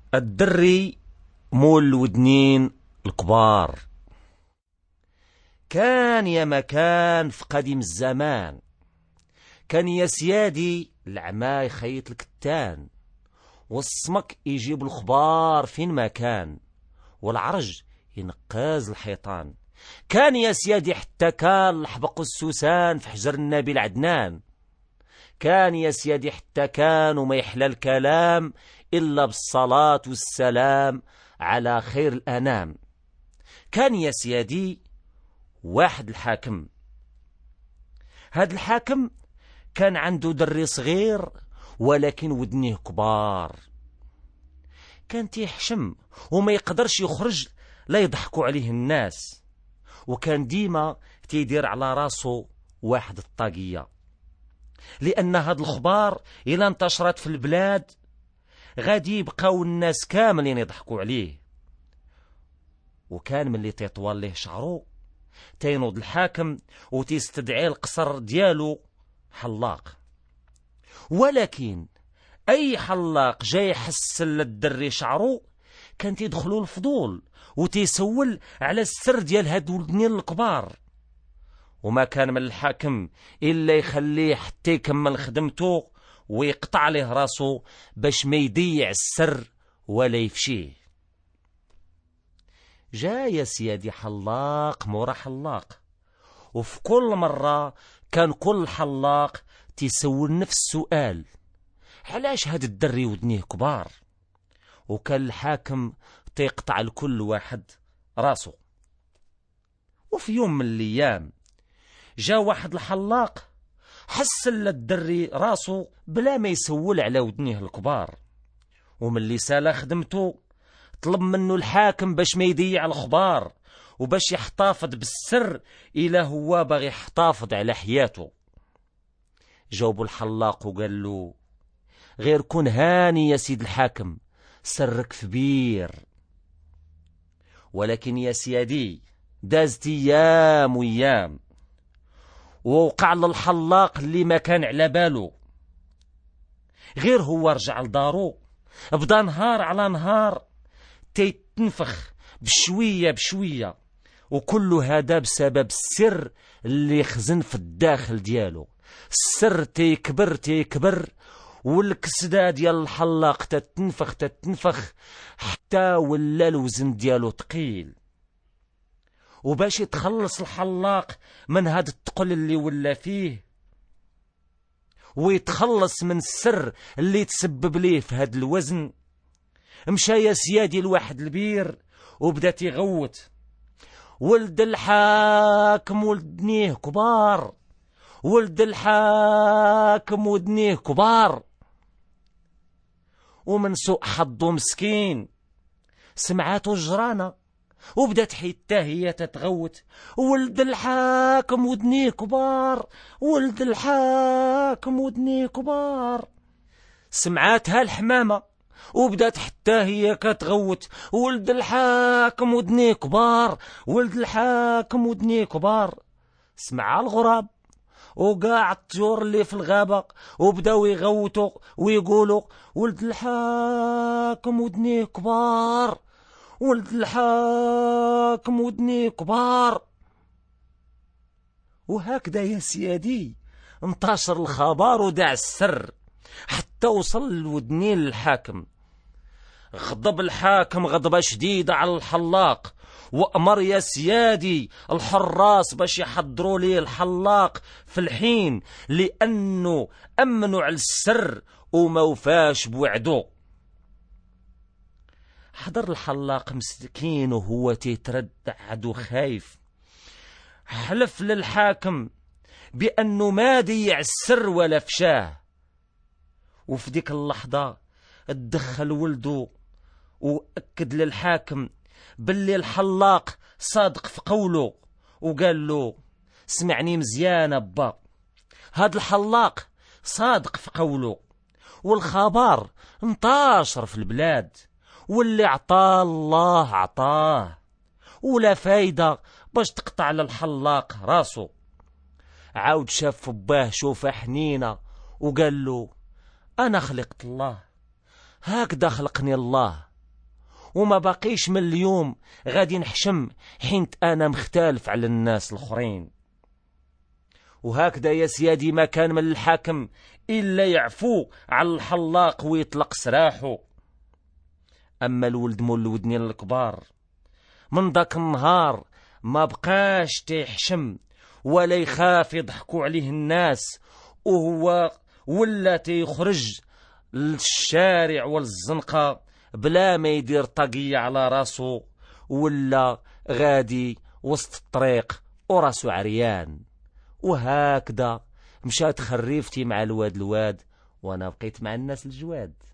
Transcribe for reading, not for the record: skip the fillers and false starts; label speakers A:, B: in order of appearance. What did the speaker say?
A: الدري مول الودنين الكبار. كان يا مكان في قديم الزمان، كان يا سيادي العما يخيط الكتان، والسمك يجيب الخبار فين ما كان، والعرج ينقاز الحيطان. كان يا سيادي حتى كان الحبق السوسان في حجر النبي العدنان. كان يا سيادي حتى كان وما يحلى الكلام إلا بالصلاة والسلام على خير الأنام. كان يا سيادي واحد الحاكم، هاد الحاكم كان عنده دري صغير ولكن ودنيه كبار. كان تيحشم وما يقدرش يخرج لا يضحكوا عليه الناس، وكان ديما تيدير على راسه واحد الطاقية، لأن هاد الخبار إلا انتشرت في البلاد غادي يبقاو الناس كاملين يضحكوا عليه. وكان ملي تيطول ليه شعرو تينوض الحاكم وتيستدعي القصر ديالو حلاق، ولكن أي حلاق جاي يحسن للدري شعرو كان تيدخلوا الفضول وتيسول على السر ديال هاد الودنين الكبار، وما كان من الحاكم إلا يخليه حتى يكمل خدمته ويقطع له راسه باش ما يضيع السر ولا يفشيه. جا يا سيادي حلاق مورا حلاق، وفي كل مرة كان كل حلاق تيسول نفس السؤال: علاش هاد الدري ودنيه كبار؟ وكان الحاكم تيقطع لكل واحد راسه. وفي يوم من الايام جا واحد الحلاق حسن للدري راسه بلا ما يسول على ودنيه الكبار، وملي سالا خدمته طلب منه الحاكم باش ما يضيع الخبار وباش يحتفظ بالسر إلا هو باغي يحتفظ على حياته. جاوبوا الحلاق وقال له: غير كون هاني يا سيد الحاكم، سرك كبير. ولكن يا سيادي دازت ايام وايام، ووقع للحلاق اللي ما كان على باله. غير هو رجع لدارو بدا نهار على نهار تيتنفخ بشوية بشوية، وكل هذا بسبب السر اللي خزن في الداخل ديالو. السر تيكبر تيكبر، والكسدة ديال الحلاق تتنفخ حتى ولا الوزن ديالو تقيل. وباش يتخلص الحلاق من هاد الثقل اللي ولا فيه ويتخلص من السر اللي تسبب ليه في هاد الوزن، مشى يا سيادي لواحد البير وبدا تيغوت: ولد الحاكم ودنيه كبار، ولد الحاكم ودنيه كبار. ومن سوء حظه مسكين سمعاتو الجرانة وبدات حتى هي تتغوت: ولد الحاكم ودنيه كبار، ولد الحاكم ودنيه كبار. سمعاتها الحمامة وبدات حتى هي كتغوت: ولد الحاكم ودنيه كبار، ولد الحاكم ودنيه كبار. سمعها الغراب وقاع الطيور اللي في الغابة وبداو يغوتوا ويقولوا: ولد الحاكم ودنيه كبار، ولد الحاكم ودنيه كبار. وهكذا يا سيادي انتشر الخبر وداع السر حتى وصل الودنين للحاكم. غضب الحاكم غضبة شديدة على الحلاق، وأمر يا سيادي الحراس باش يحضروا ليه الحلاق في الحين، لأنه أمنوا على السر وما وفاش بوعده. حضر الحلاق مسكين وهو تيتردد وخايف، حلف للحاكم بأنه ما ضيع السر ولا فشاه. وفي ديك اللحظة اتدخل ولده وأكد للحاكم باللي الحلاق صادق في قوله، وقال له: سمعني مزيان أبا، هاد الحلاق صادق في قوله، والخبر انتشر في البلاد، واللي عطاه الله عطاه، ولا فايدة باش تقطع للحلاق راسه. عاود شاف باه شوفه حنينة وقال له: أنا خلقت الله، هكذا خلقني الله، وما باقيش من اليوم غادي نحشم حينت أنا مختلف على الناس الآخرين. وهكذا يا سيادي ما كان من الحاكم إلا يعفو على الحلاق ويطلق سراحه. أما الولد مول الودنين الكبار من ذاك النهار ما بقاش تيحشم ولا يخاف يضحكوا عليه الناس، وهو ولا تيخرج للشارع والزنقة بلا ما يدير طاقية على راسه، ولا غادي وسط الطريق وراسه عريان. وهكذا مشات خريفتي مع الواد وانا بقيت مع الناس الجواد.